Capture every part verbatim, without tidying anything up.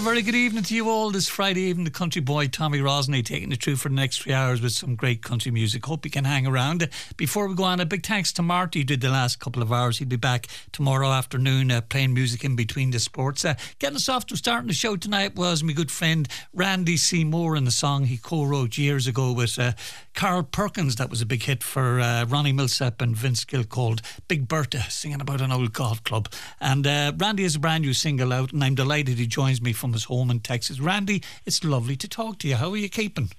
very good evening to you all this Friday evening. The country boy Tommy Rosney taking you through for the next three hours with some great country music. Hope you can hang around. Before we go on, a big thanks to Marty who did the last couple of hours. He'll be back tomorrow afternoon uh, playing music in between the sports. Uh, getting us off to starting the show tonight was my good friend Randy Seymour and the song he co-wrote years ago with uh, Carl Perkins. That was a big hit for uh, Ronnie Millsap and Vince Gill called Big Bertha, singing about an old golf club. And uh, Randy has a brand new single out, and I'm delighted he joins me from his home in Texas. Randy, it's lovely to talk to you. How are you keeping?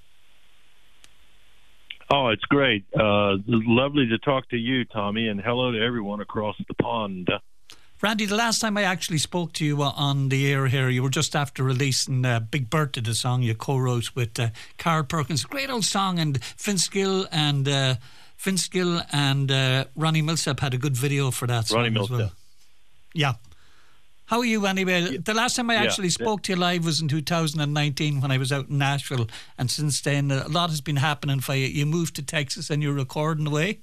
Oh, it's great. Uh, lovely to talk to you, Tommy, and hello to everyone across the pond. Randy, the last time I actually spoke to you on the air here, you were just after releasing uh, Big Bertha, the song you co-wrote with uh, Carl Perkins. Great old song, and Vince Gill and uh, Vince Gill and uh, Ronnie Millsap had a good video for that song. Ronnie Millsap. As well. Yeah. How are you anyway? The last time I actually yeah. spoke to you live was in two thousand nineteen when I was out in Nashville, and since then a lot has been happening for you. You moved to Texas and you're recording away?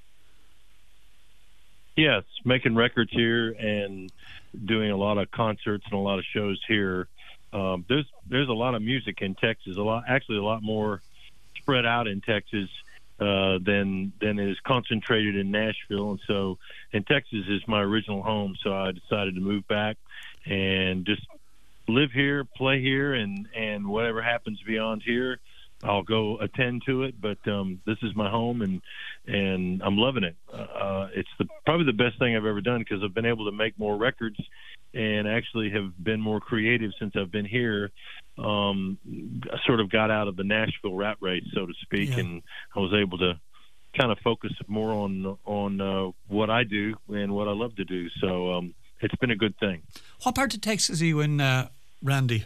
Yes, making records here and doing a lot of concerts and a lot of shows here. Um, there's there's a lot of music in Texas, a lot actually a lot more spread out in Texas uh, than than is concentrated in Nashville. And so, and Texas is my original home, so I decided to move back and just live here, play here, and and whatever happens beyond here, I'll go attend to it. But um, this is my home, and and I'm loving it. Uh, it's the probably the best thing I've ever done because I've been able to make more records and actually have been more creative since I've been here. Um, I sort of got out of the Nashville rat race, so to speak, yeah. and I was able to kind of focus more on on uh, what I do and what I love to do. So um, it's been a good thing. What part of Texas are you in, uh, Randy?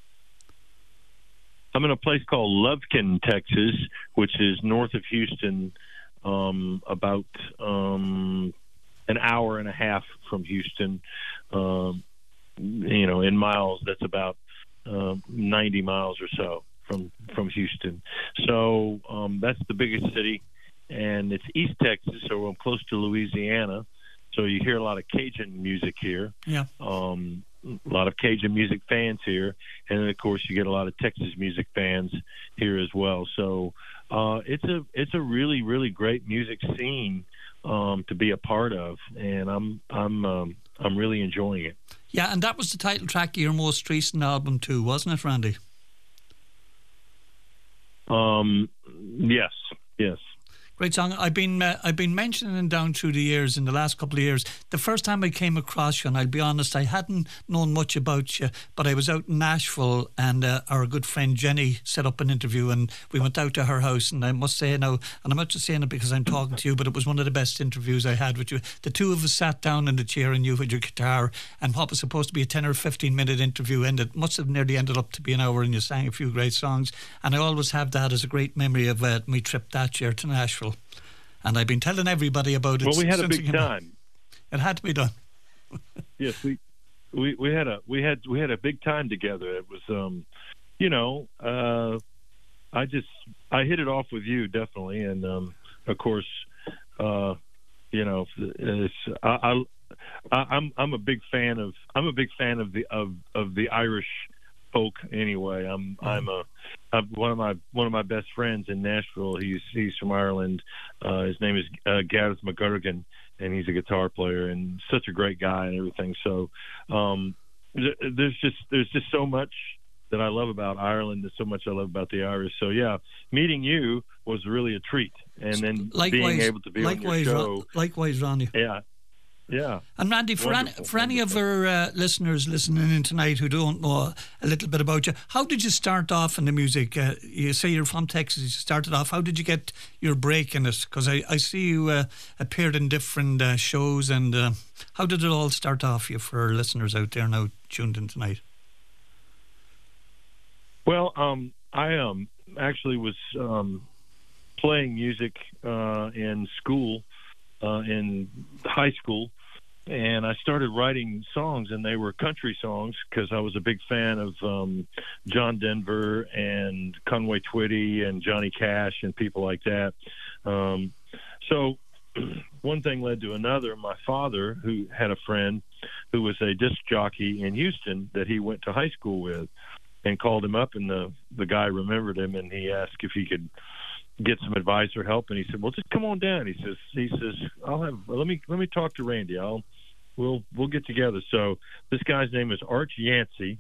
I'm in a place called Lufkin, Texas, which is north of Houston, um, about um, an hour and a half from Houston. Um, you know, in miles, that's about uh, ninety miles or so from from Houston. So um, that's the biggest city, and it's East Texas, so I'm close to Louisiana. So you hear a lot of Cajun music here. Yeah. Um, a lot of Cajun music fans here, and then of course you get a lot of Texas music fans here as well. So uh, it's a it's a really really great music scene um, to be a part of, and I'm I'm um, I'm really enjoying it. Yeah, and that was the title track of your most recent album too, wasn't it, Randy? Um, yes, yes. Great song. I've been uh, I've been mentioning down through the years, in the last couple of years, the first time I came across you, and I'll be honest, I hadn't known much about you, but I was out in Nashville, and uh, our good friend Jenny set up an interview, and we went out to her house, and I must say now, and I'm not just saying it because I'm talking to you, but it was one of the best interviews I had with you. The two of us sat down in the chair, and you had your guitar, and what was supposed to be a ten or fifteen minute interview ended, must have nearly ended up to be an hour, and you sang a few great songs, and I always have that as a great memory of uh, my trip that year to Nashville. And I've been telling everybody about it. Well, we had a big time. It had to be done. Yes, we, we we had a we had we had a big time together. It was, um, you know, uh, I just I hit it off with you definitely, and um, of course, uh, you know, it's, I, I I'm I'm a big fan of I'm a big fan of the of of the Irish folk anyway. I'm mm-hmm. I'm a I'm one of my one of my best friends in Nashville. He's he's from Ireland. Uh, his name is uh, Gareth McGurgan, and he's a guitar player and such a great guy and everything. So um, th- there's just there's just so much that I love about Ireland. There's so much I love about the Irish. So yeah, meeting you was really a treat, and then likewise, being able to be on your show. Ron, likewise, Ronnie. Yeah. Yeah. And Randy, for any, for any of our uh, listeners listening in tonight who don't know a little bit about you, how did you start off in the music? Uh, you say you're from Texas, you started off. How did you get your break in it? Because I, I see you uh, appeared in different uh, shows, and uh, how did it all start off for you, for our listeners out there now tuned in tonight? Well, um, I um, actually was um, playing music uh, in school, uh, in high school. And I started writing songs, and they were country songs because I was a big fan of um, John Denver and Conway Twitty and Johnny Cash and people like that. Um, so one thing led to another. My father, who had a friend who was a disc jockey in Houston that he went to high school with, and called him up, and the the guy remembered him, and he asked if he could get some advice or help, and he said, "Well, just come on down." He says, "He says I'll have let me let me talk to Randy. I'll we'll we'll get together." So this guy's name is Arch Yancey,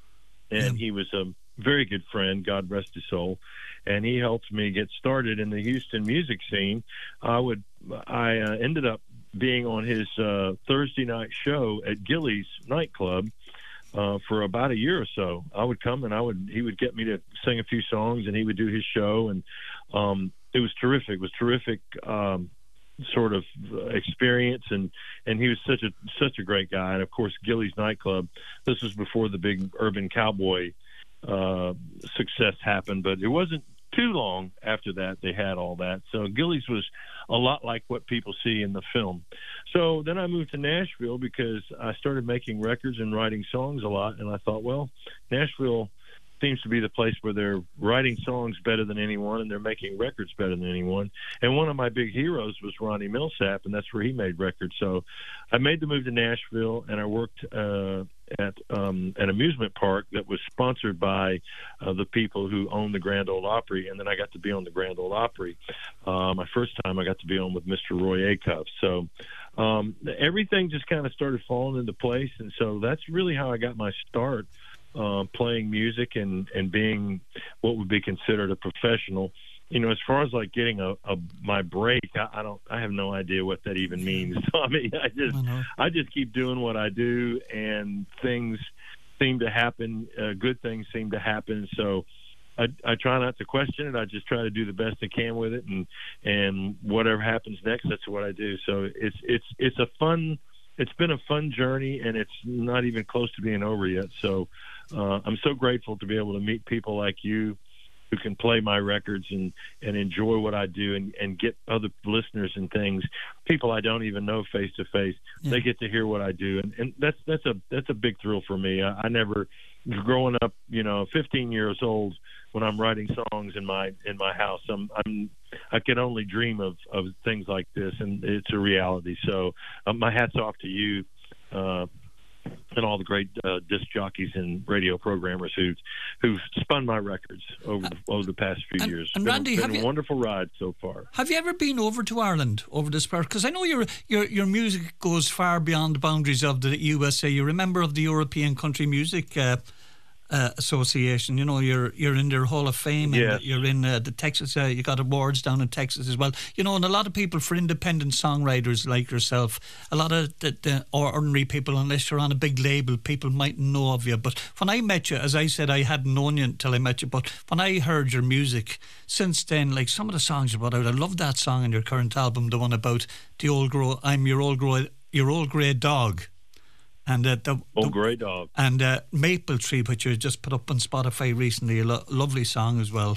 and he was a very good friend, God rest his soul, and he helped me get started in the Houston music scene. I would I uh, ended up being on his uh, Thursday night show at Gilley's nightclub. Uh, for about a year or so. I would come and I would he would get me to sing a few songs, and he would do his show, and um, it was terrific. It was terrific um, sort of experience, and, and he was such a such a great guy. And of course, Gilley's nightclub. This was before the big Urban Cowboy uh, success happened, but it wasn't too long after that they had all that. So Gilley's was a lot like what people see in the film. So then I moved to Nashville because I started making records and writing songs a lot, and I thought, well, Nashville seems to be the place where they're writing songs better than anyone, and they're making records better than anyone. And one of my big heroes was Ronnie Milsap, and that's where he made records. So I made the move to Nashville, and I worked uh, at um, an amusement park that was sponsored by uh, the people who own the Grand Ole Opry, and then I got to be on the Grand Ole Opry. Uh, my first time I got to be on with Mister Roy Acuff. So um, everything just kind of started falling into place, and so that's really how I got my start uh, playing music and, and being what would be considered a professional. You know, as far as like getting a, a my break, I, I don't, I have no idea what that even means. I mean, I just, I, I just keep doing what I do, and things seem to happen. Uh, good things seem to happen. So I, I try not to question it. I just try to do the best I can with it, and and whatever happens next, that's what I do. So it's it's it's a fun. It's been a fun journey, and it's not even close to being over yet. So uh, I'm so grateful to be able to meet people like you, who can play my records and, and enjoy what I do, and, and get other listeners and things, people I don't even know face to face. They get to hear what I do. And, and that's, that's a, that's a big thrill for me. I, I never, growing up, you know, fifteen years old, when I'm writing songs in my, in my house, I'm, I'm, I can only dream of, of things like this, and it's a reality. So um, my hat's off to you, uh, and all the great uh, disc jockeys and radio programmers who who've spun my records over the, over the past few and, years. And been, Randy, been have a you, wonderful ride so far. Have you ever been over to Ireland over this part? Because I know your your your music goes far beyond the boundaries of the U S A. You're a member of the European Country Music uh, uh, Association. You know, you're you're in their Hall of Fame, and yes. you're in uh, the Texas. Uh, you got awards down in Texas as well. You know, and a lot of people, for independent songwriters like yourself, a lot of the, the ordinary people, unless you're on a big label, people mightn't know of you. But when I met you, as I said, I hadn't known you until I met you. But when I heard your music, since then, like some of the songs you brought out, I love that song in your current album, the one about the old grow. I'm your old grow, your old grey dog. And uh, the, Old the, Grey Dog. And uh, Maple Tree, which you just put up on Spotify recently, a lo- lovely song as well.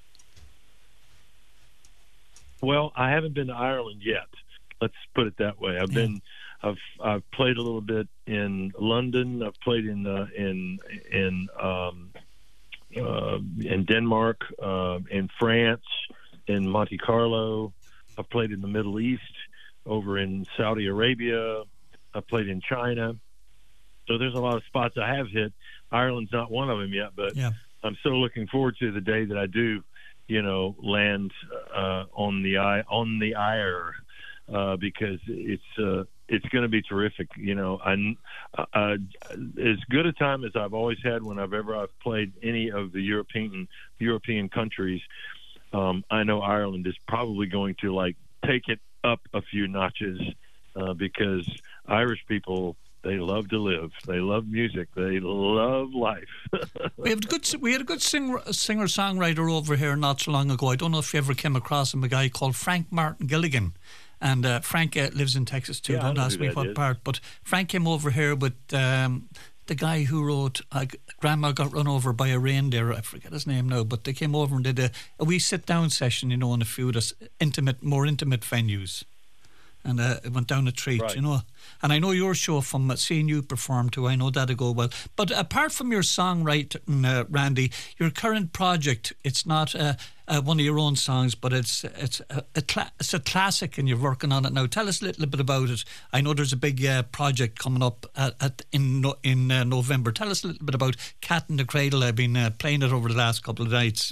Well, I haven't been to Ireland yet. Let's put it that way. I've yeah. been, I've I've played a little bit in London. I've played in uh, in in um, uh, in Denmark, uh, in France, in Monte Carlo. I've played in the Middle East, over in Saudi Arabia. I've played in China. So there's a lot of spots I have hit. Ireland's not one of them yet, but yeah. I'm so looking forward to the day that I do, you know, land uh, on the I on the Ire, uh, because it's uh, it's going to be terrific. You know, I uh, as good a time as I've always had when I've ever I've played any of the European European countries. Um, I know Ireland is probably going to like take it up a few notches, uh, because Irish people, they love to live. They love music. They love life. we have a good we had a good singer singer songwriter over here not so long ago. I don't know if you ever came across him. A guy called Frank Martin Gilligan, and uh, Frank uh, lives in Texas too. Yeah, don't ask me what is. part. But Frank came over here with um, the guy who wrote uh, "Grandma Got Run Over by a Reindeer." I forget his name now, but they came over and did a, a wee sit down session, you know, in a few of the intimate, more intimate venues. And uh, it went down a treat, right. you know. And I know your show from uh, seeing you perform too. I know that'll go well. But apart from your songwriting, uh, Randy, your current project, it's not uh, uh, one of your own songs, but it's it's a, a cla- it's a classic, and you're working on it now. Tell us a little bit about it. I know there's a big uh, project coming up at, at in no, in uh, November. Tell us a little bit about Cat in the Cradle. I've been uh, playing it over the last couple of nights.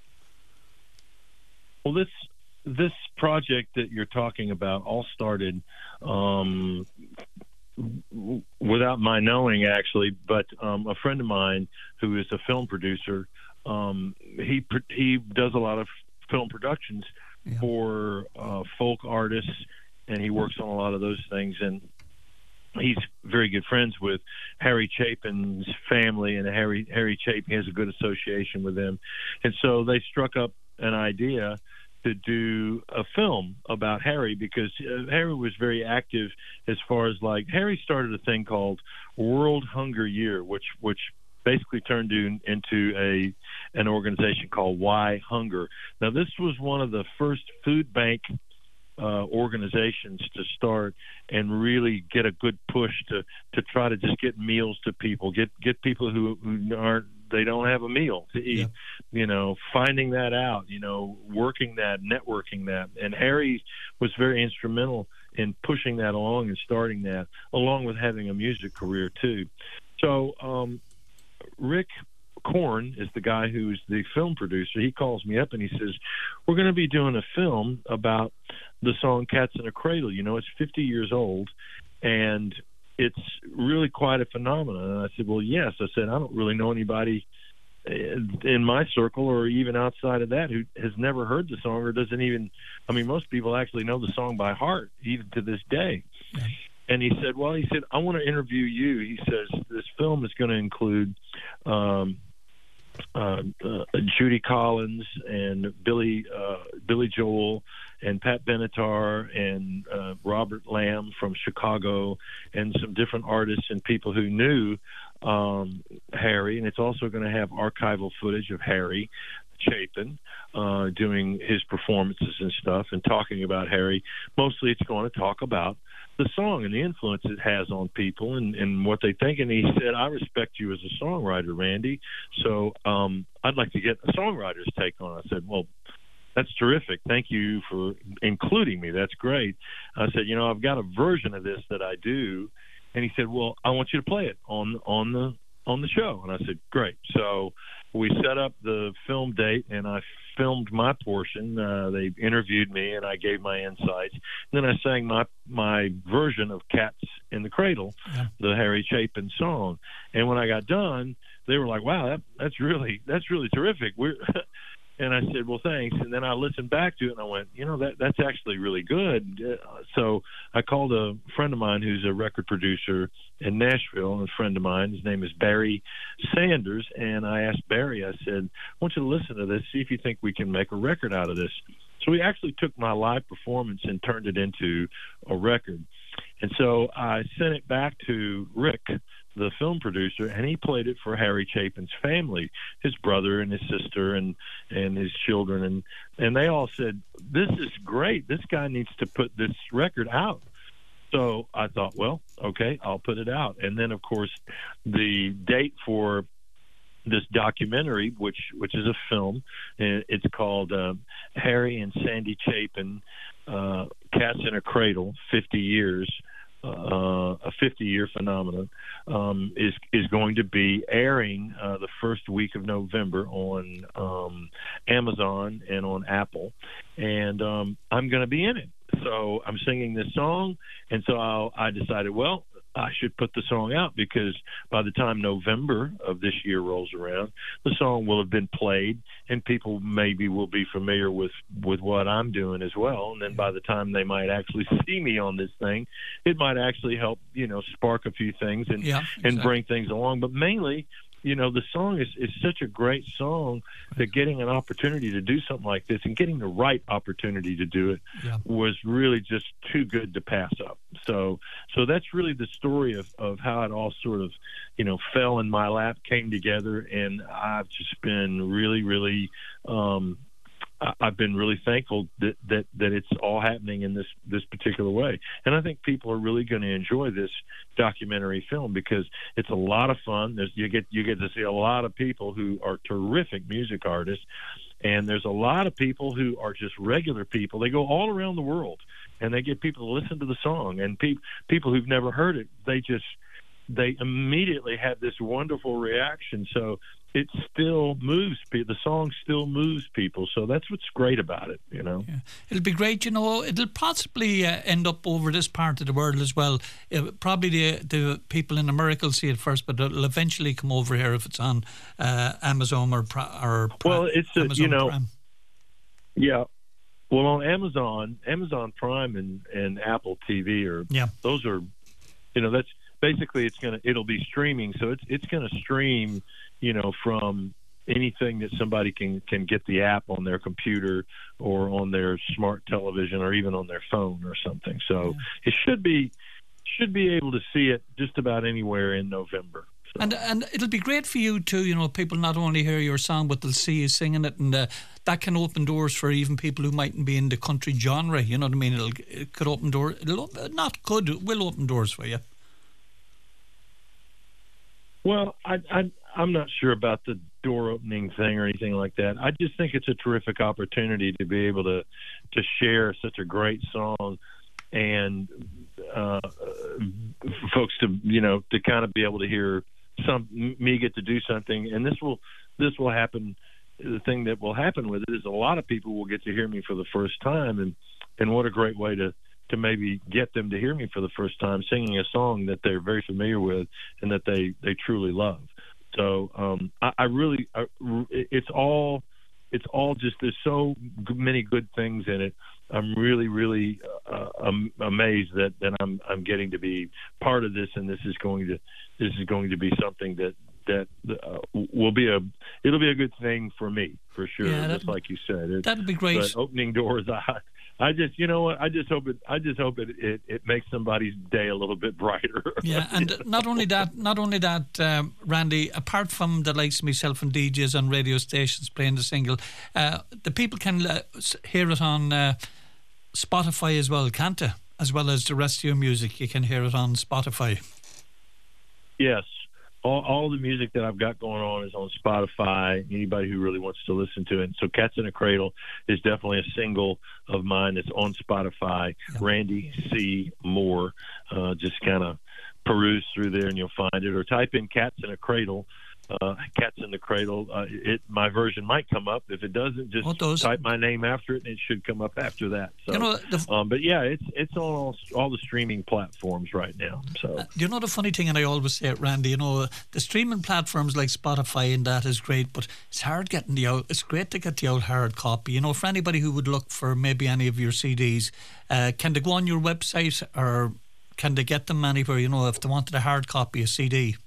Well, this this project that you're talking about all started um, without my knowing, actually, but um, a friend of mine who is a film producer, um, he he does a lot of film productions yeah. for uh, folk artists, and he works on a lot of those things. And he's very good friends with Harry Chapin's family, and Harry Harry Chapin has a good association with them. And so they struck up an idea to do a film about Harry, because uh, Harry was very active as far as, like, Harry started a thing called World Hunger Year, which which basically turned in, into a an organization called Why Hunger. Now, this was one of the first food bank uh, organizations to start and really get a good push to to try to just get meals to people, get get people who, who aren't they don't have a meal to eat, yeah. you know, finding that out, you know, working that, networking that. And Harry was very instrumental in pushing that along and starting that, along with having a music career too. So um, Rick Korn is the guy who's the film producer. He calls me up and he says, we're going to be doing a film about the song Cats in a Cradle. You know, it's fifty years old, and it's really quite a phenomenon. And I said, well, yes. I said, I don't really know anybody in my circle or even outside of that who has never heard the song or doesn't even, I mean, most people actually know the song by heart, even to this day. Yeah. And he said, well, he said, I want to interview you. He says, this film is going to include um, uh, uh, Judy Collins and Billy uh, Billy Joel and Pat Benatar and uh, Robert Lamb from Chicago, and some different artists and people who knew um, Harry. And it's also going to have archival footage of Harry Chapin uh, doing his performances and stuff and talking about Harry. Mostly it's going to talk about the song and the influence it has on people and, and what they think. And he said, I respect you as a songwriter, Randy, so um, I'd like to get a songwriter's take on it. I said, well, that's terrific. Thank you for including me. That's great. I said, you know, I've got a version of this that I do. And he said, well, I want you to play it on on the on the show. And I said, great. So we set up the film date, and I filmed my portion. Uh, they interviewed me, and I gave my insights. And then I sang my my version of Cats in the Cradle, yeah. the Harry Chapin song. And when I got done, they were like, wow, that, that's really that's really terrific. We're And I said, well, thanks. And then I listened back to it, and I went, you know, that that's actually really good. Uh, so I called a friend of mine who's a record producer in Nashville, a friend of mine. His name is Barry Sanders. And I asked Barry, I said, I want you to listen to this, see if you think we can make a record out of this. So he actually took my live performance and turned it into a record. And so I sent it back to Rick, the film producer, and he played it for Harry Chapin's family, his brother and his sister and, and his children. And, and they all said, this is great. This guy needs to put this record out. So I thought, well, okay, I'll put it out. And then, of course, the date for this documentary, which which is a film, it's called uh, Harry and Sandy Chapin, uh, Cats in a Cradle, fifty years, uh, a fifty-year phenomenon, um, is is going to be airing uh, the first week of November on um, Amazon and on Apple, and um, I'm going to be in it. So I'm singing this song, and so I'll, I decided, well, I should put the song out, because by the time November of this year rolls around, the song will have been played, and people maybe will be familiar with, with what I'm doing as well. And then by the time they might actually see me on this thing, it might actually help, you know, spark a few things and, yeah, exactly. and bring things along. But mainly, you know, the song is, is such a great song that getting an opportunity to do something like this and getting the right opportunity to do it yeah. was really just too good to pass up. So so that's really the story of, of how it all sort of, you know, fell in my lap, came together, and I've just been really, really um, I've been really thankful that, that, that it's all happening in this, this particular way. And I think people are really going to enjoy this documentary film, because it's a lot of fun. There's, you get you get to see a lot of people who are terrific music artists, And there's a lot of people who are just regular people. They go all around the world, and they get people to listen to the song. And pe- people who've never heard it, they just they immediately have this wonderful reaction. So it still moves people. The song still moves people. So that's what's great about it, you know. Yeah. It'll be great, you know. It'll possibly uh, end up over this part of the world as well. Uh, probably the the people in America will see it first, but it'll eventually come over here if it's on uh, Amazon or or well, it's a, Amazon you know, Prime. Yeah. Well, on Amazon, Amazon Prime and, and Apple T V are yeah. those are, you know, that's basically it's gonna it'll be streaming, so it's it's gonna stream, you know, from anything that somebody can can get the app on their computer or on their smart television or even on their phone or something. So yeah. it should be should be able to see it just about anywhere in November. So. And and it'll be great for you too. You know, people not only hear your song, but they'll see you singing it, and uh, that can open doors for even people who mightn't be in the country genre. You know what I mean? It'll it could open doors. It'll not could it will open doors for you. Well, I, I I'm not sure about the door opening thing or anything like that. I just think it's a terrific opportunity to be able to to share such a great song and uh, folks to you know to kind of be able to hear some me get to do something, and this will this will happen. The thing that will happen with it is a lot of people will get to hear me for the first time, and and what a great way to to maybe get them to hear me for the first time singing a song that they're very familiar with and that they they truly love. So um, I, I really I, it's all it's all just there's so many good things in it. I'm really, really uh, um, amazed that, that I'm I'm getting to be part of this, and this is going to this is going to be something that that uh, will be a it'll be a good thing for me for sure. Yeah, just like you said, it, that'd be great. But opening doors, I I just you know what I just hope it I just hope it, it, it makes somebody's day a little bit brighter. Yeah, and you know? not only that, not only that, um, Randy. Apart from the likes of myself and D Js on radio stations playing the single, uh, the people can uh, hear it on uh, Spotify as well, can't they? As well as the rest of your music, you can hear it on Spotify. Yes. All, all the music that I've got going on is on Spotify. Anybody who really wants to listen to it. So Cats in a Cradle is definitely a single of mine that's on Spotify. Yep. Randy C. Moore. Uh, just kind of peruse through there and you'll find it. Or type in Cats in a Cradle. Uh, Cats in the Cradle. Uh, it my version might come up. If it doesn't, just oh, type my name after it, and it should come up after that. So, you know, the, um, but yeah, it's it's on all, all the streaming platforms right now. So, uh, you know, the funny thing, and I always say it, Randy. You know, the streaming platforms like Spotify and that is great, but it's hard getting the out. It's great to get the out hard copy. You know, for anybody who would look for maybe any of your C Ds, uh, can they go on your website or can they get them anywhere? You know, if they wanted a hard copy, a C D.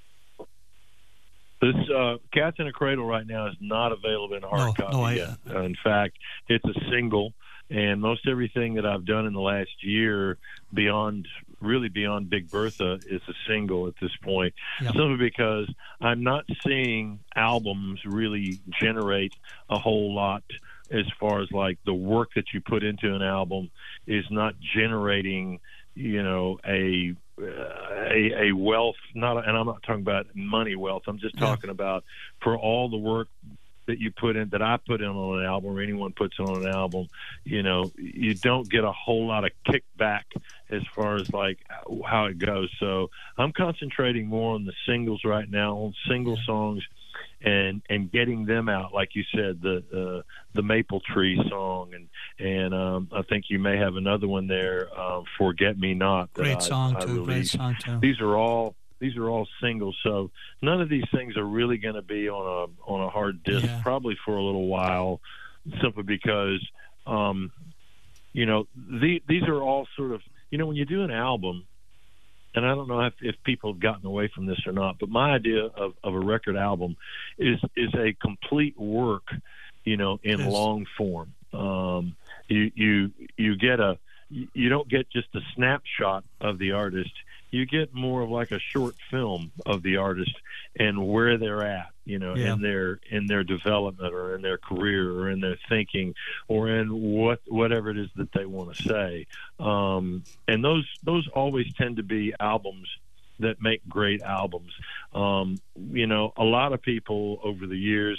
This uh, Cats in a Cradle right now is not available in hard no, copy no, I, yet. Uh, in fact, it's a single, and most everything that I've done in the last year, beyond really beyond Big Bertha, is a single at this point. Yep. Simply because I'm not seeing albums really generate a whole lot as far as like the work that you put into an album is not generating, you know, a A, a wealth, not, and I'm not talking about money wealth. I'm just talking yeah. about for all the work that you put in, that I put in on an album, or anyone puts in on an album. You know, you don't get a whole lot of kickback as far as like how it goes. So I'm concentrating more on the singles right now, on single yeah. songs, and and getting them out, like you said, the uh, the Maple Tree song, and and um, I think you may have another one there, um, Forget Me Not. That great I, song I too. Great song too. These are all these are all singles, so none of these things are really going to be on a on a hard disc, yeah. probably for a little while, simply because um, you know the, these are all sort of, you know, when you do an album. And I don't know if, if people have gotten away from this or not, but my idea of, of a record album is is a complete work, you know, in yes. long form. Um, you you you get a you don't get just a snapshot of the artist. You get more of like a short film of the artist and where they're at, you know, yeah. in their in their development or in their career or in their thinking or in what whatever it is that they want to say. Um, and those those always tend to be albums that make great albums. Um, you know, a lot of people over the years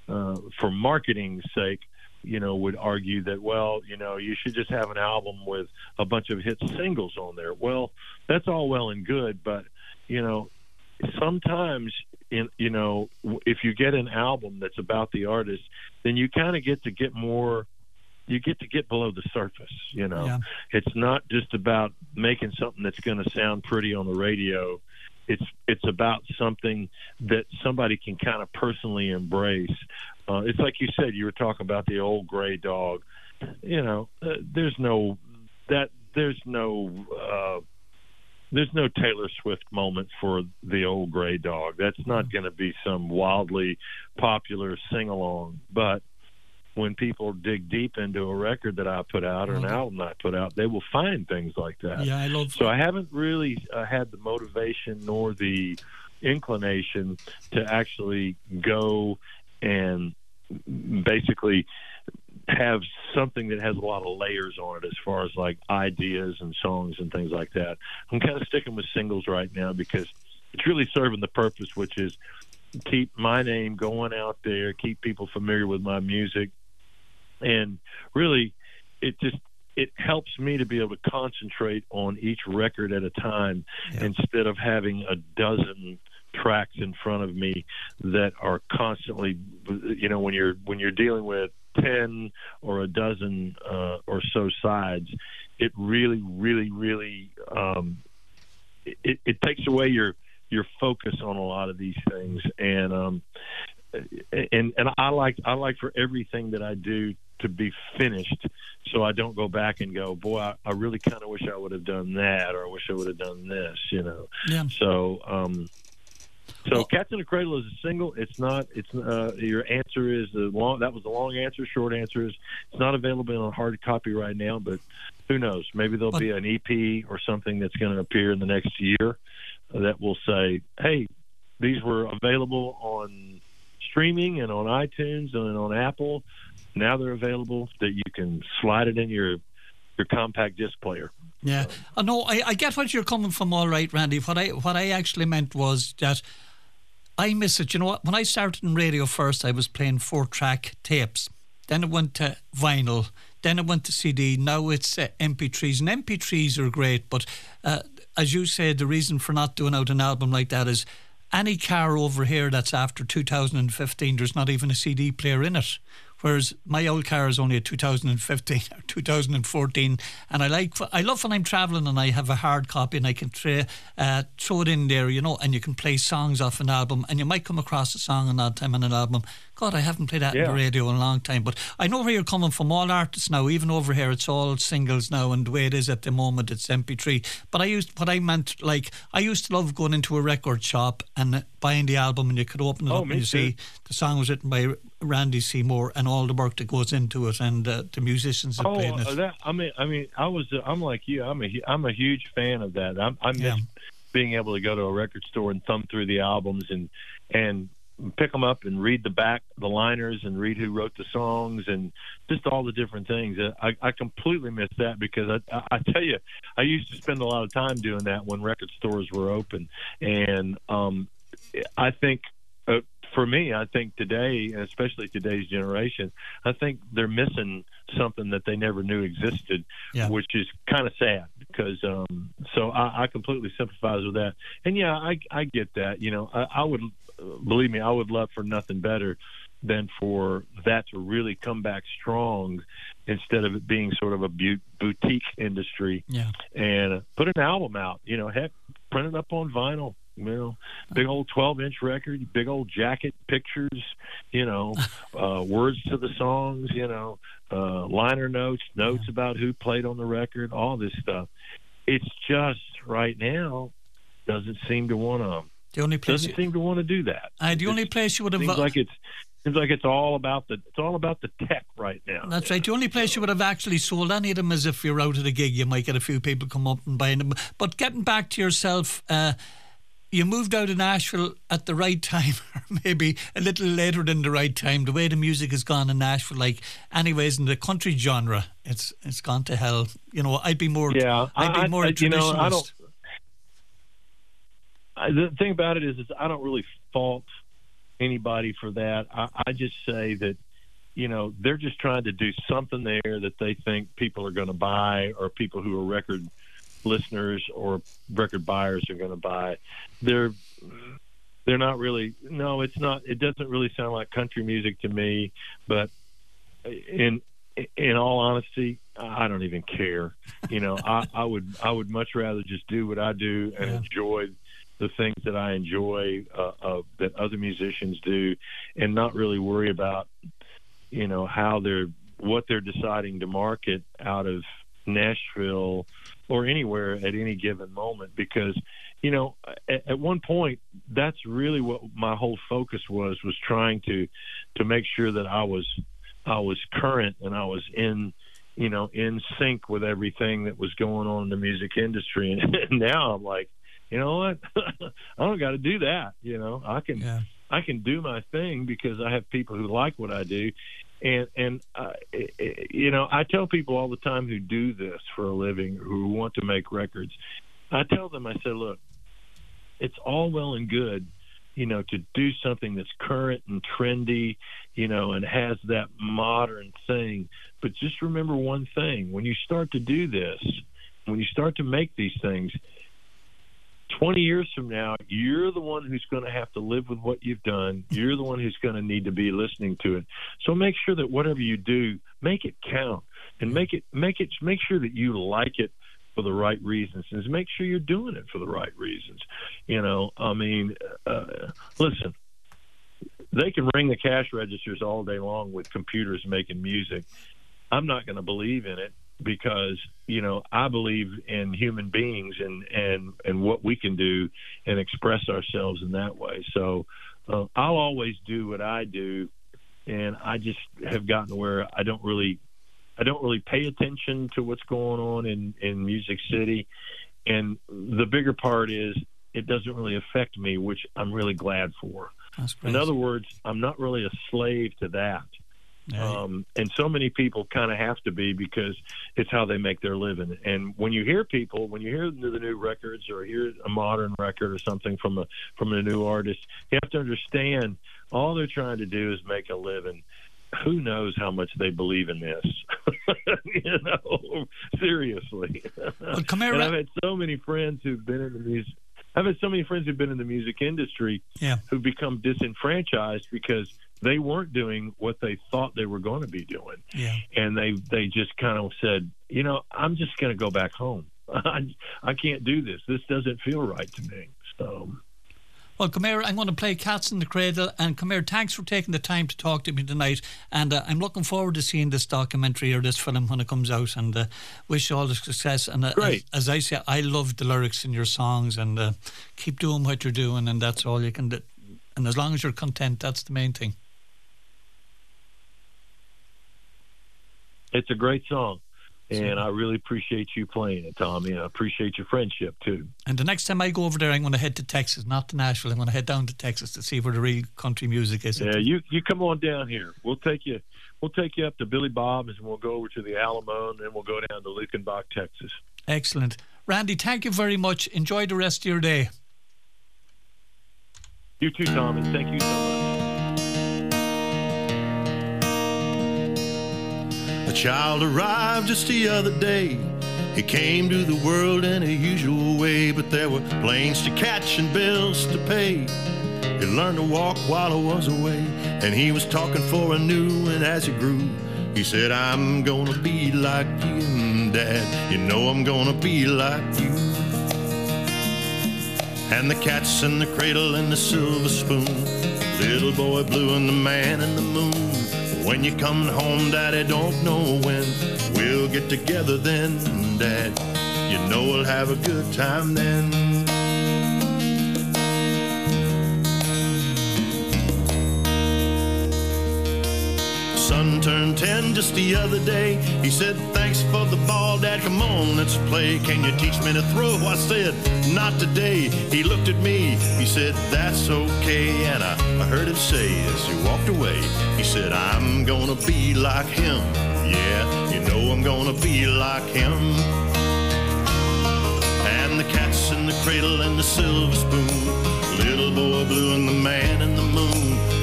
uh, for marketing's sake, you know, would argue that, well, you know, you should just have an album with a bunch of hit singles on there. Well, that's all well and good, but, you know, sometimes, in, you know, if you get an album that's about the artist, then you kind of get to get more, you get to get below the surface, you know. Yeah. It's not just about making something that's going to sound pretty on the radio. It's it's about something that somebody can kind of personally embrace. Uh, it's like you said, you were talking about the old gray dog. You know, uh, there's no that there's no uh, there's no Taylor Swift moment for the old gray dog. That's not going to be some wildly popular sing along. But when people dig deep into a record that I put out or an Okay. album I put out, they will find things like that. Yeah, I love. So I haven't really uh, had the motivation nor the inclination to actually go and basically have something that has a lot of layers on it as far as like ideas and songs and things like that. I'm kind of sticking with singles right now because it's really serving the purpose, which is keep my name going out there, keep people familiar with my music. And really, it just it helps me to be able to concentrate on each record at a time Yeah. instead of having a dozen tracks in front of me that are constantly, you know, when you're when you're dealing with ten or a dozen uh, or so sides, it really, really, really um, it, it takes away your your focus on a lot of these things. And um, and and I like I like for everything that I do to be finished, so I don't go back and go, boy, I, I really kind of wish I would have done that, or I wish I would have done this, you know. Yeah. So, um, so Well- Cats in the Cradle is a single. It's not. It's uh, your answer is the long. That was the long answer. Short answer is it's not available on hard copy right now, but who knows? Maybe there'll But- be an E P or something that's going to appear in the next year that will say, hey, these were available on streaming and on iTunes and on Apple. Now they're available that you can slide it in your your compact disc player. Yeah, I know. I, I get what you're coming from. All right, Randy. What I what I actually meant was that I miss it. You know what? When I started in radio first, I was playing four track tapes. Then it went to vinyl. Then it went to C D. Now it's uh, M P threes, and M P threes are great. But uh, as you said, the reason for not doing out an album like that is any car over here that's after two thousand fifteen, there's not even a C D player in it. Whereas my old car is only a two thousand fifteen or two thousand fourteen, and I like I love when I'm travelling and I have a hard copy and I can tra- uh, throw it in there, you know, and you can play songs off an album, and you might come across a song on that time on an album. God, I haven't played that Yeah. in the radio in a long time, but I know where you're coming from. All artists now, even over here, it's all singles now, and the way it is at the moment, it's M P three. But I used what I meant, like I used to love going into a record shop and buying the album, and you could open it Oh, up me and you too. see the song was written by Randy Seymour and all the work that goes into it, and uh, the musicians that Oh, played in it. uh, that, I mean, I mean, I was, uh, I'm like you. I'm a, hu- I'm a huge fan of that. I'm, I miss Yeah. being able to go to a record store and thumb through the albums and and pick them up and read the back, the liners, and read who wrote the songs and just all the different things. Uh, I, I completely miss that because I, I, I tell you, I used to spend a lot of time doing that when record stores were open, and um, I think. Uh, for me, I think today, and especially today's generation, I think they're missing something that they never knew existed, Yeah. which is kind of sad because, um, so I, I completely sympathize with that. And yeah, I, I get that, you know, I, I would, believe me, I would love for nothing better than for that to really come back strong instead of it being sort of a bu- boutique industry. Yeah. And uh, put an album out, you know, heck, print it up on vinyl. You know, big old twelve-inch record, big old jacket pictures, you know, uh, words to the songs, you know, uh, liner notes, notes about who played on the record, all this stuff. It's just right now doesn't seem to want to The only place, doesn't you, seem to want to do that. uh, the It only just place you would have, seems like it's seems like it's all about the it's all about the tech right now. that's right. The only place you would have actually sold any of them is if you're out at a gig. You might get a few people come up and buy them. But getting back to yourself, uh, you moved out of Nashville at the right time, or maybe a little later than the right time. The way the music has gone in Nashville, like, anyways, in the country genre, it's it's gone to hell. You know, I'd be more, Yeah, I'd be I- more I- a you know, I traditionalist. don't- I, the thing about it is, is I don't really fault anybody for that. I, I just say that, you know, they're just trying to do something there that they think people are going to buy, or people who are record listeners or record buyers are going to buy. They're they're not really. No, it's not. It doesn't really sound like country music to me. But in in all honesty, I don't even care. You know, I, I would I would much rather just do what I do and yeah. enjoy the things that I enjoy uh, uh, that other musicians do, and not really worry about, you know, how they're what they're deciding to market out of Nashville or anywhere at any given moment. Because, you know, at, at one point, that's really what my whole focus was was trying to to make sure that I was I was current and I was in, you know, in sync with everything that was going on in the music industry. And, and now I'm like, you know what? I don't got to do that. You know, I can yeah. I can do my thing because I have people who like what I do. And, and uh, it, you know, I tell people all the time who do this for a living, who want to make records, I tell them, I say, look, it's all well and good, you know, to do something that's current and trendy, you know, and has that modern thing. But just remember one thing. When you start to do this, when you start to make these things, twenty years from now, you're the one who's going to have to live with what you've done. You're the one who's going to need to be listening to it. So make sure that whatever you do, make it count, and make it make it make sure that you like it for the right reasons, and make sure you're doing it for the right reasons. You know, I mean, uh, listen, they can ring the cash registers all day long with computers making music. I'm not going to believe in it, because, you know, I believe in human beings and, and, and what we can do and express ourselves in that way. So uh, I'll always do what I do, and I just have gotten where I don't really I don't really pay attention to what's going on in, in Music City. And the bigger part is it doesn't really affect me, which I'm really glad for. In other words, I'm not really a slave to that. Yeah. Um, and so many people kind of have to be, because it's how they make their living. And when you hear people, when you hear the new records or hear a modern record or something from a from a new artist, you have to understand all they're trying to do is make a living. Who knows how much they believe in this? You know, seriously. Well, come here, and I've had so many friends who've been in the music. I've had so many friends who've been in the music industry yeah. who've become disenfranchised because they weren't doing what they thought they were going to be doing. Yeah. And they, they just kind of said, you know, I'm just going to go back home. I, I can't do this. This doesn't feel right to me. So, well, come here, I'm going to play Cats in the Cradle. And come here, thanks for taking the time to talk to me tonight. And uh, I'm looking forward to seeing this documentary or this film when it comes out, and uh, wish you all the success. And uh, Great. As, as I say, I love the lyrics in your songs, and uh, keep doing what you're doing, and that's all you can do. And as long as you're content, that's the main thing. It's a great song, and I really appreciate you playing it, Tommy, and I appreciate your friendship, too. And the next time I go over there, I'm going to head to Texas, not to Nashville. I'm going to head down to Texas to see where the real country music is. Yeah, you, you come on down here. We'll take you we'll take you up to Billy Bob's, and we'll go over to the Alamo, and then we'll go down to Lukenbach, Texas. Excellent. Randy, thank you very much. Enjoy the rest of your day. You too, Tommy. Thank you so much. A child arrived just the other day. He came to the world in a usual way, but there were planes to catch and bills to pay. He learned to walk while I was away, and he was talking for a new, and as he grew, he said, I'm gonna be like you, Dad. You know I'm gonna be like you. And the cat's in the cradle and the silver spoon, little boy blue and the man in the moon. When you come home, Daddy, don't know when we'll get together then, Dad. You know we'll have a good time then. Son turned ten just the other day. He said, thanks for the ball, Dad, come on, let's play. Can you teach me to throw? I said, not today. He looked at me, he said, that's okay. And I, I heard him say as he walked away, he said, I'm gonna be like him. Yeah, you know I'm gonna be like him. And the cat's in the cradle and the silver spoon, little boy blue and the man in the moon.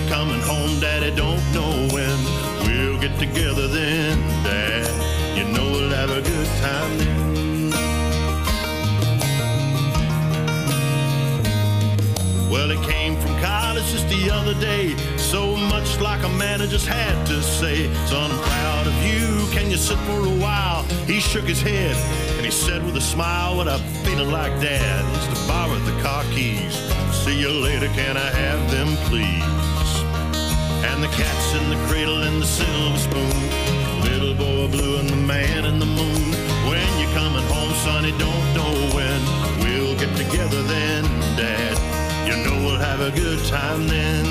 you're coming home, Daddy, don't know when. We'll get together then, Dad. You know we'll have a good time then. Well, it came from college just the other day, so much like a man I just had to say, son, I'm proud of you, can you sit for a while? He shook his head and he said with a smile, what I'm feeling like, Dad, is to borrow the car keys. See you later, can I have them, please? And the cat's in the cradle and the silver spoon, little boy blue and the man in the moon. When you're coming home, sonny, don't know when. We'll get together then, Dad. You know we'll have a good time then.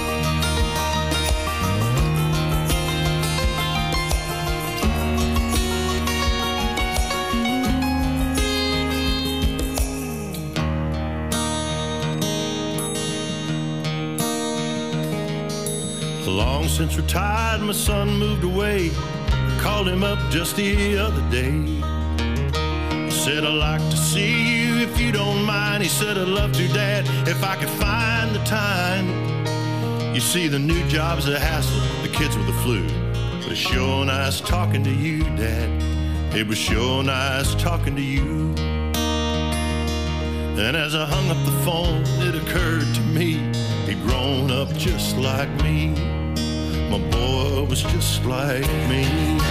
Long since retired, my son moved away. Called him up just the other day. Said, I'd like to see you if you don't mind. He said, I'd love to, Dad, if I could find the time. You see, the new job's a hassle, the kids with the flu. But it's sure nice talking to you, Dad. It was sure nice talking to you. And as I hung up the phone, it occurred to me he'd grown up just like me. My boy was just like me.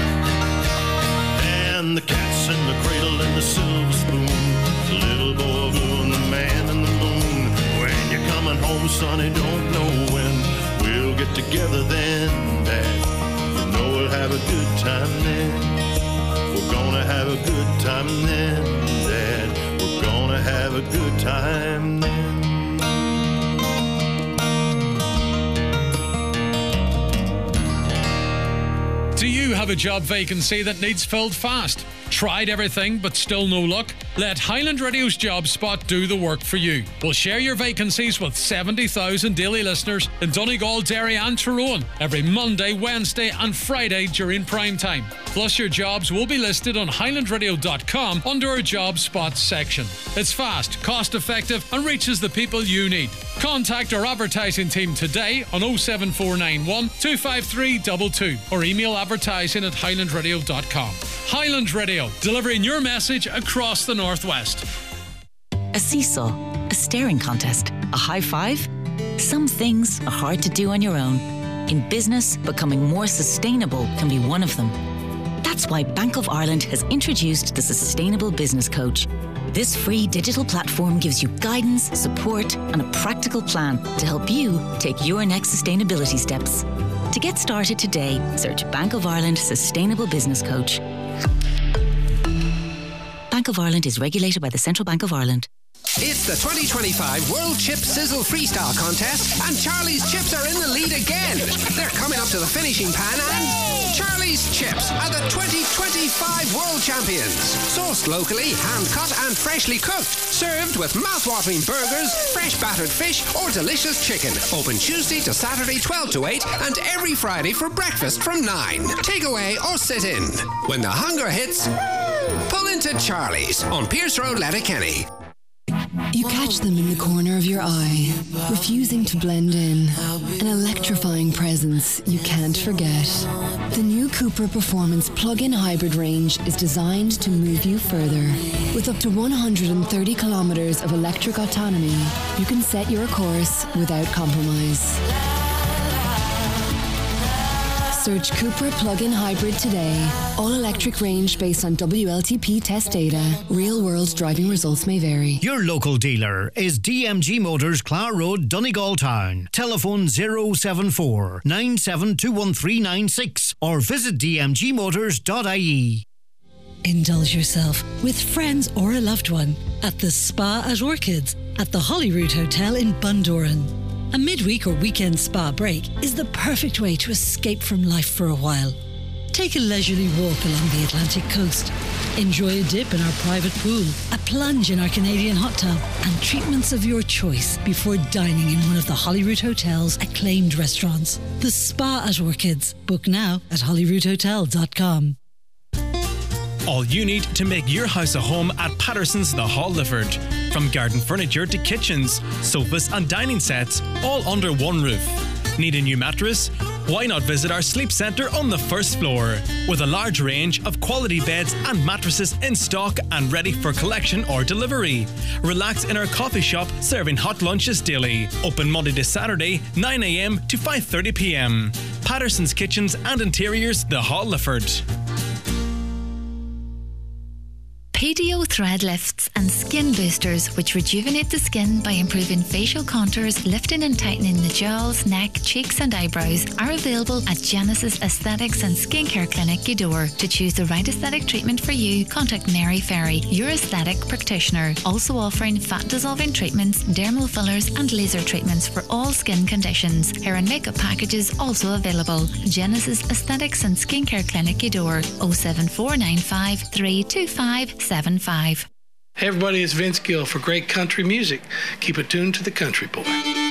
And the cat's in the cradle and the silver spoon, the little boy blue and the man in the moon. When you're coming home, sonny, don't know when. We'll get together then, Dad. You know we'll have a good time then. We're gonna have a good time then, Dad. We're gonna have a good time then. Do you have a job vacancy that needs filled fast? Tried everything but still no luck? Let Highland Radio's Job Spot do the work for you. We'll share your vacancies with seventy thousand daily listeners in Donegal, Derry and Tyrone every Monday, Wednesday and Friday during prime time. Plus your jobs will be listed on highland radio dot com under our Job Spot section. It's fast, cost effective and reaches the people you need. Contact our advertising team today on oh seven four nine one, two five three two two or email advertising at highland radio dot com. Highland Radio, delivering your message across the Northwest. A seesaw, a staring contest, a high five? Some things are hard to do on your own. In business, becoming more sustainable can be one of them. That's why Bank of Ireland has introduced the Sustainable Business Coach. This free digital platform gives you guidance, support, and a practical plan to help you take your next sustainability steps. To get started today, search Bank of Ireland Sustainable Business Coach. Bank of Ireland is regulated by the Central Bank of Ireland. It's the twenty twenty-five World Chip Sizzle Freestyle Contest, and Charlie's Chips are in the lead again. They're coming up to the finishing pan, and Charlie's Chips are the twenty twenty-five World Champions. Sourced locally, hand-cut and freshly cooked. Served with mouth-watering burgers, fresh battered fish, or delicious chicken. Open Tuesday to Saturday, twelve to eight, and every Friday for breakfast from nine. Take away or sit in. When the hunger hits, pull into Charlie's on Pierce Road, Letterkenny. You catch them in the corner of your eye, refusing to blend in. An electrifying presence you can't forget. The new Cupra Performance plug-in hybrid range is designed to move you further. With up to one hundred thirty kilometres of electric autonomy, you can set your course without compromise. Search Cupra plug-in hybrid today. All-electric range based on W L T P test data. Real-world driving results may vary. Your local dealer is D M G Motors, Clough Road, Donegal Town. Telephone zero seven four, nine seven two one three nine six or visit d m g motors dot i e. Indulge yourself with friends or a loved one at the Spa at Orchids at the Holyrood Hotel in Bundoran. A midweek or weekend spa break is the perfect way to escape from life for a while. Take a leisurely walk along the Atlantic coast. Enjoy a dip in our private pool, a plunge in our Canadian hot tub, and treatments of your choice before dining in one of the Holyrood Hotel's acclaimed restaurants. The Spa at Orchids. Book now at holyrood hotel dot com. All you need to make your house a home at Patterson's The Halliford. From garden furniture to kitchens, sofas and dining sets, all under one roof. Need a new mattress? Why not visit our sleep centre on the first floor? With a large range of quality beds and mattresses in stock and ready for collection or delivery. Relax in our coffee shop serving hot lunches daily. Open Monday to Saturday, nine a m to five thirty p m. Patterson's Kitchens and Interiors, the Hall Lifford. P D O thread lifts and skin boosters, which rejuvenate the skin by improving facial contours, lifting and tightening the jowls, neck, cheeks and eyebrows, are available at Genesis Aesthetics and Skincare Clinic, Gweedore. To choose the right aesthetic treatment for you, contact Mary Ferry, your aesthetic practitioner. Also offering fat dissolving treatments, dermal fillers and laser treatments for all skin conditions. Hair and makeup packages also available. Genesis Aesthetics and Skincare Clinic, Gweedore. oh seven four nine five, three two five seven five. Hey everybody, it's Vince Gill for great country music. Keep it tuned to the Country Boy.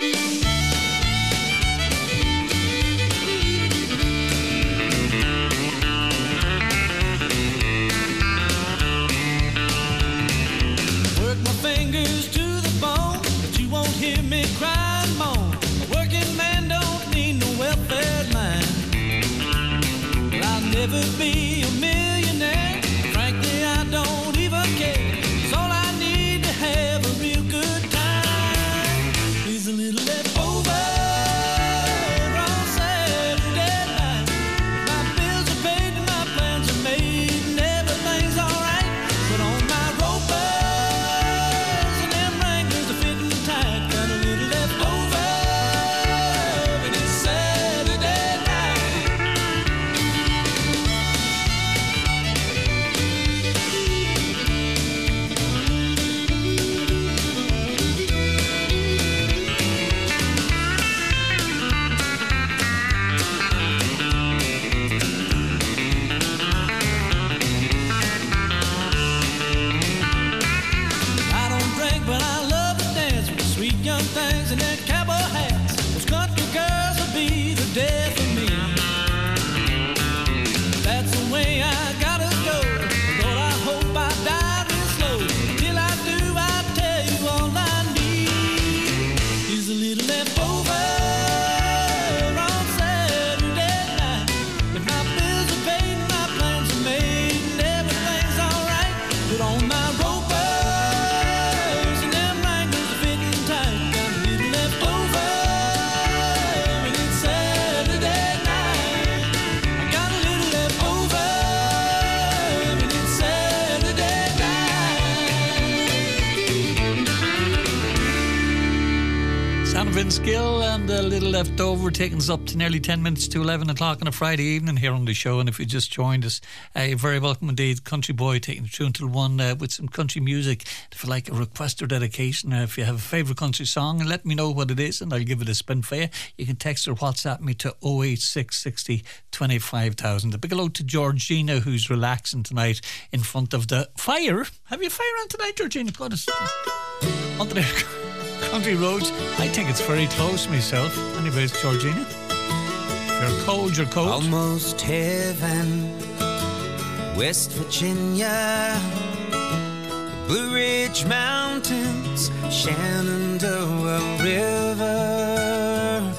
Work my fingers to the bone, but you won't hear me cry and moan. A working man don't need no welfare line. Well, I'll never be a millionaire. Frankly, I don't even care. It's all I need to have a real good time. Is a little left over on Saturday night. My bills are paid and my plans are made and everything's alright. Put on my ropers and them wranglers are fitting tight. Got a little left over and it's Saturday night. I don't drink, but I love to dance with sweet young things and their cowboy hats. Those country girls will be the death of me. That's the way I gotta go. Lord, I hope I die real slow. Till I do, I tell you all I need is a little left over on Saturday night. If my bills are paid and my plans are made and everything's alright, put on my ropers and them wranglers are fitting tight. Got a little left over and it's Saturday night. I got a little left over and it's Saturday night. Sound of Vince Gill and a little left over, taking us up to nearly ten minutes to eleven o'clock on a Friday evening here on the show. And if you just joined us, uh, you're very welcome indeed. Country Boy taking you through until one uh, with some country music. If you like a request or dedication, uh, if you have a favourite country song, let me know what it is and I'll give it a spin for you. You can text or WhatsApp me to oh eight six six oh twenty-five thousand. A big hello to Georgina, who's relaxing tonight in front of the fire. Have you fire on tonight, Georgina? God, it's onto the country roads. I think it's very close myself. Anyways, Georgina, if you're cold, you're cold. Almost heaven, West Virginia, the Blue Ridge Mountains, Shenandoah River.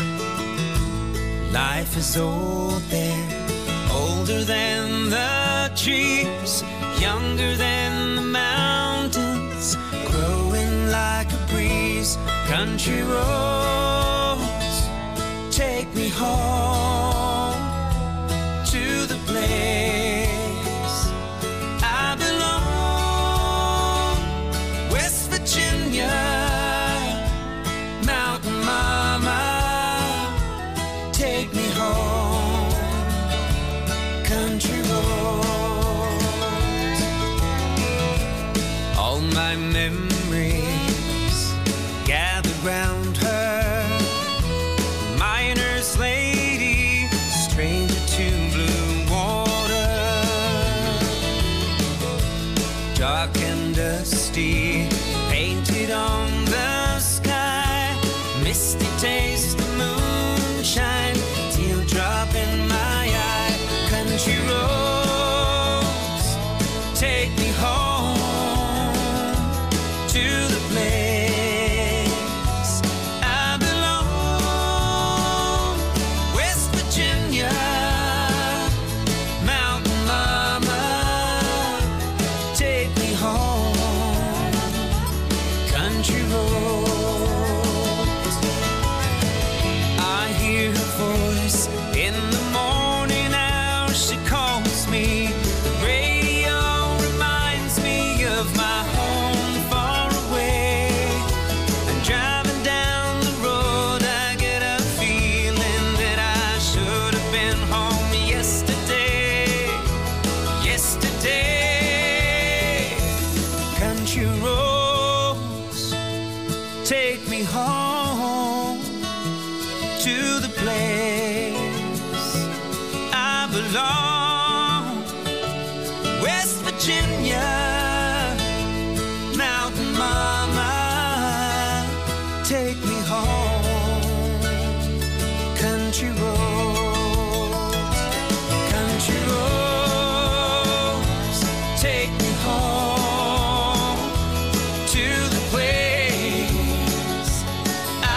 Life is old there, older than the trees, younger than the mountains, growing like a breeze. Country roads, take me home to the place I belong. West Virginia, Mountain Mama, take me home. Country roads, all my memories gather round her. Miner's lady, stranger to blue water, dark and dusty, painted on the sky, misty taste of moonshine, teardrop in my eye. Country roads, take me home to the place I belong. me home to the place I belong. West Virginia, Mountain Mama, take me home. Country roads, country roads, take me home to the place I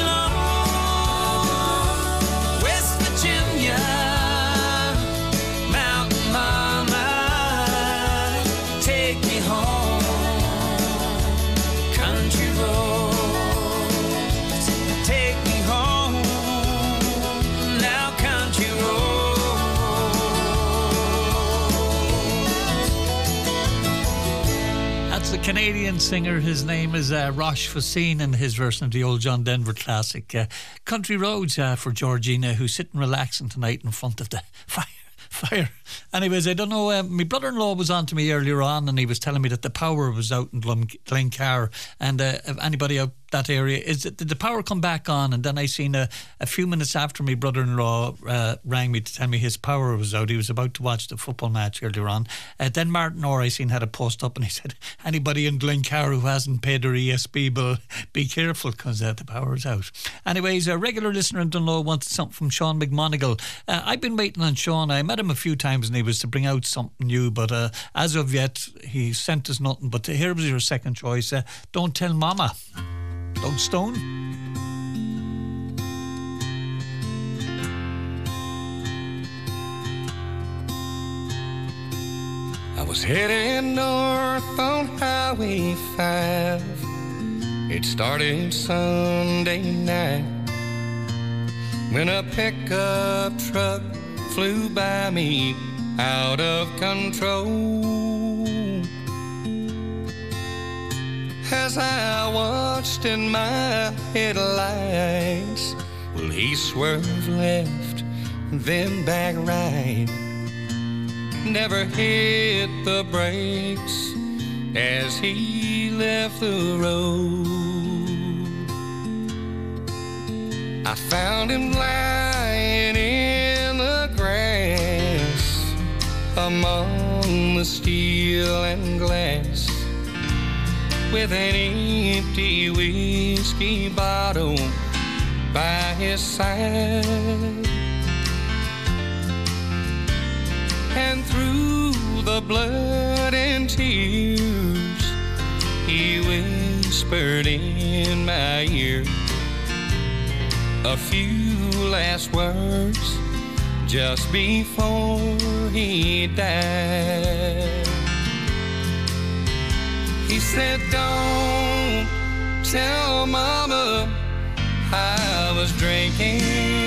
belong. West Virginia, Mountain Mama, take me home. Country roads, take me home. Now country That's the Canadian singer. His name is uh, Rosh Fassin, and his version of the old John Denver classic uh, Country Roads uh, for Georgina, who's sitting relaxing tonight in front of the fire. Fire. Anyways, I don't know. Uh, my brother-in-law was on to me earlier on, and he was telling me that the power was out in Glum- Glencar. And uh, if anybody out that area, is it, did the power come back on? And then I seen a, a few minutes after my brother-in-law uh, rang me to tell me his power was out. He was about to watch the football match earlier on. Uh, then Martin Orr, I seen, had a post up, and he said, anybody in Glencar who hasn't paid their E S B bill, be careful, because uh, the power's out. Anyways, a regular listener in Dunlow wanted something from Sean McMonigal. Uh, I've been waiting on Sean. I met him a few times, and he was to bring out something new, but uh, as of yet, he sent us nothing. But here was your second choice. Uh, Don't Tell Mama. Doug Stone. I was heading north on Highway five. It started Sunday night when a pickup truck flew by me out of control. As I watched in my headlights, well, he swerved left, then back right. Never hit the brakes as he left the road. I found him lying in the grass among the steel and glass, with an empty whiskey bottle by his side. And through the blood and tears, he whispered in my ear a few last words just before he died. He said, don't tell Mama I was drinking.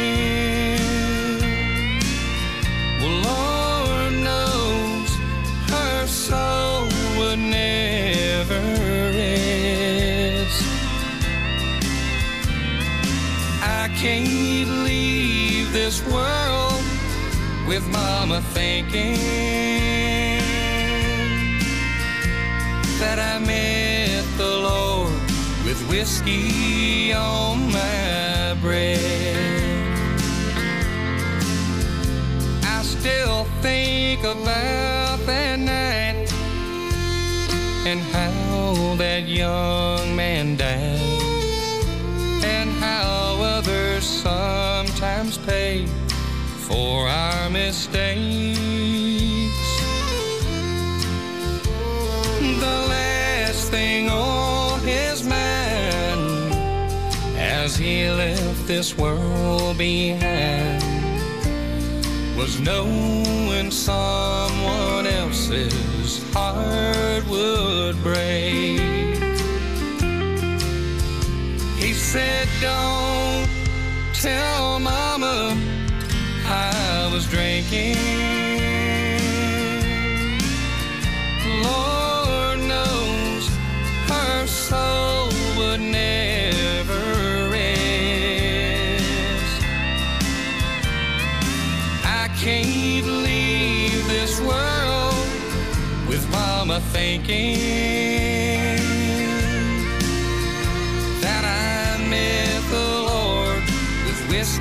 Well, Lord knows her soul would never rest. I can't leave this world with Mama thinking that I met the Lord with whiskey on my breath. I still think about that night and how that young man died, and how others sometimes pay for our mistakes. The last thing on his mind as he left this world behind was knowing someone else's heart would break. He said, don't tell Mama I was drinking. Lord knows her soul would never rest. I can't leave this world with Mama thinking that I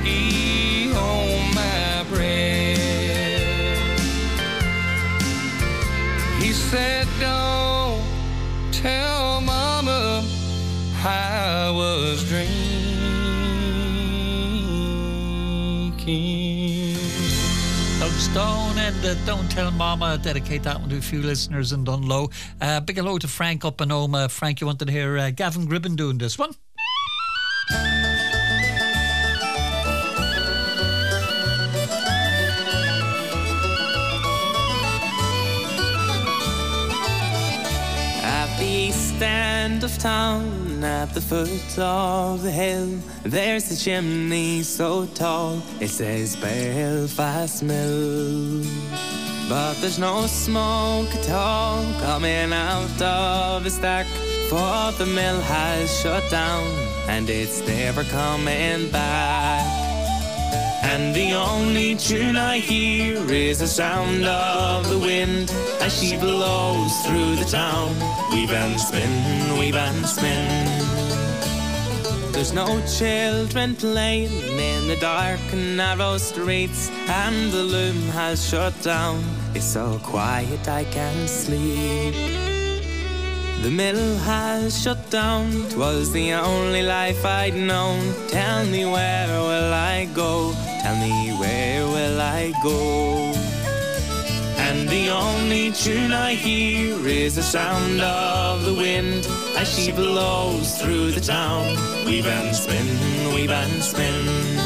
whiskey on my breath. He said, don't tell mama I was drinking. Doug Stone and uh, Don't Tell Mama. Dedicate that one to a few listeners in Dunlow. Uh, big hello to Frank up in Oma. Frank, you wanted to hear uh, Gavin Gribben doing this one? At the east end of town, at the foot of the hill, there's a chimney so tall, it says Belfast Mill. But there's no smoke at all coming out of the stack, for the mill has shut down and it's never coming back. And the only tune I hear is the sound of the wind as she blows through the town. Weave and spin, weave and spin. There's no children playing in the dark and narrow streets, and the loom has shut down. It's so quiet I can't sleep. The mill has shut down, 'twas the only life I'd known. Tell me where will I go? Tell me where will I go? And the only tune I hear is the sound of the wind as she blows through the town. Weave and spin, weave and spin.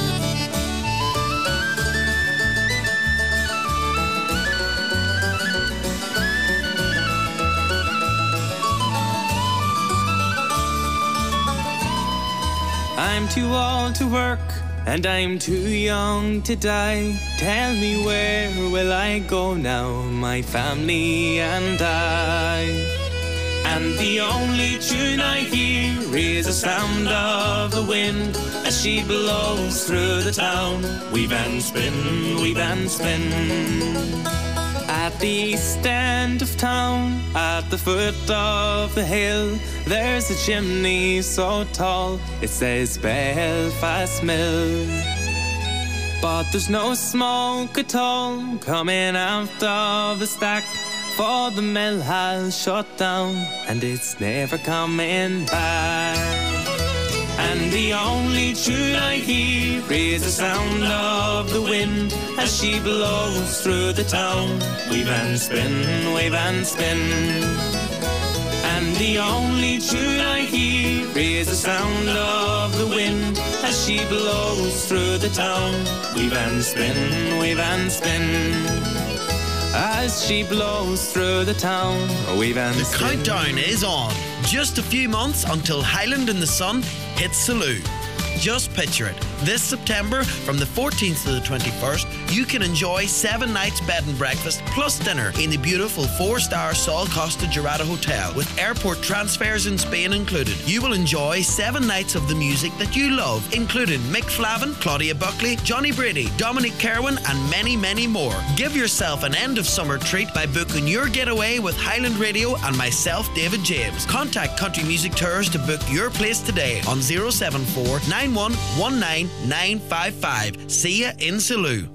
I'm too old to work and I'm too young to die. Tell me where will I go now, my family and I? And the only tune I hear is the sound of the wind as she blows through the town. Weave and spin, weave and spin. At the east end of town, at the foot of the hill, there's a chimney so tall, it says Belfast Mill. But there's no smoke at all coming out of the stack, for the mill has shut down and it's never coming back. And the only tune I hear is the sound of the wind as she blows through the town. Weave and spin, wave and spin. And the only tune I hear is the sound of the wind as she blows through the town. Weave and spin, wave and spin. As she blows through the town, weave and The spin. countdown is on. Just a few months until Highland in the Sun hits Salou. Just picture it. This September, from the fourteenth to the twenty-first, you can enjoy seven nights bed and breakfast plus dinner in the beautiful four-star Sol Costa Dorada Hotel with airport transfers in Spain included. You will enjoy seven nights of the music that you love, including Mick Flavin, Claudia Buckley, Johnny Brady, Dominic Kerwin, and many, many more. Give yourself an end-of-summer treat by booking your getaway with Highland Radio and myself, David James. Contact Country Music Tours to book your place today on zero seven four nine one one nine nine five five. See ya in Salou.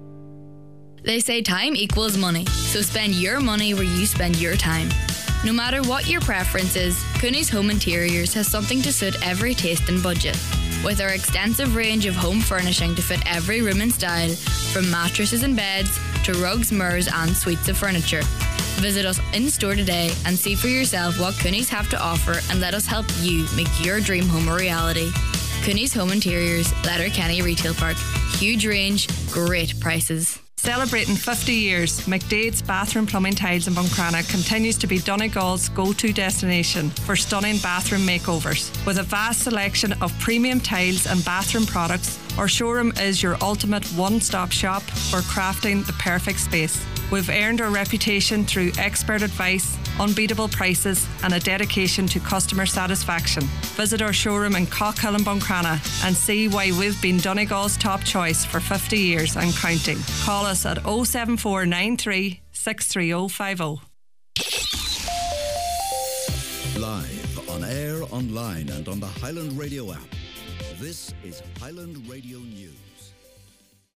They say time equals money, so spend your money where you spend your time. No matter what your preference is, Cooney's Home Interiors has something to suit every taste and budget. With our extensive range of home furnishing to fit every room and style, from mattresses and beds to rugs, mirrors and suites of furniture. Visit us in store today and see for yourself what Cooney's have to offer, and let us help you make your dream home a reality. Cooney's Home Interiors, Letterkenny Retail Park. Huge range, great prices. Celebrating fifty years, McDade's Bathroom Plumbing Tiles in Buncrana continues to be Donegal's go-to destination for stunning bathroom makeovers. With a vast selection of premium tiles and bathroom products, our showroom is your ultimate one-stop shop for crafting the perfect space. We've earned our reputation through expert advice, unbeatable prices and a dedication to customer satisfaction. Visit our showroom in Cockhill and Buncrana and see why we've been Donegal's top choice for fifty years and counting. Call us at oh seven four nine three six three oh five oh. Live, on air, online and on the Highland Radio app. This is Highland Radio News.